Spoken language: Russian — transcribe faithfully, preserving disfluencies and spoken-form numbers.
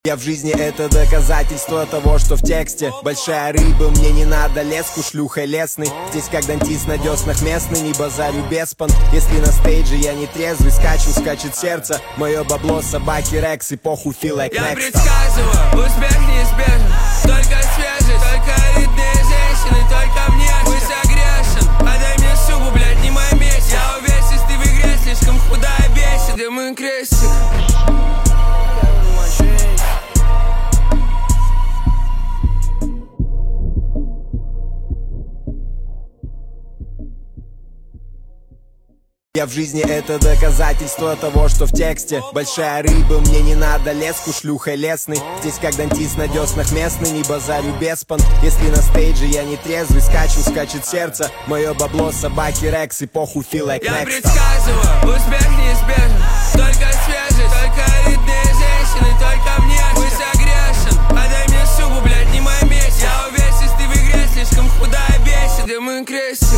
Я в жизни это доказательство того, что в тексте. Большая рыба, мне не надо леску, шлюхой лесный. Здесь как дантист на деснах местный, не базарю без понт. Если на стейдже я не трезвый, скачу, скачет сердце. Мое бабло, собаки, рекс и похуй feel like Я next. предсказываю, успех неизбежен. Только свежий, только элитные женщины, только мне. Пусть агрессион, отдай мне субу, блядь, не мой месяц. Я увесистый в игре, слишком худая бесит. Где мой крестик? Я в жизни это доказательство того, что в тексте. Большая рыба, мне не надо леску, шлюхой лесный. Здесь как дантист на деснах местный, не базарю без понт. Если на стейдже я не трезвый, скачу, скачет сердце. Мое бабло, собаки, рекс и похуй feel like Я next. предсказываю, успех неизбежен. Только свежий, только элитные женщины, только мне. Пусть агрессион, отдай мне субу, блядь, не мой месяц. Я увесистый в игре, слишком худая бесит. Где мой крестик?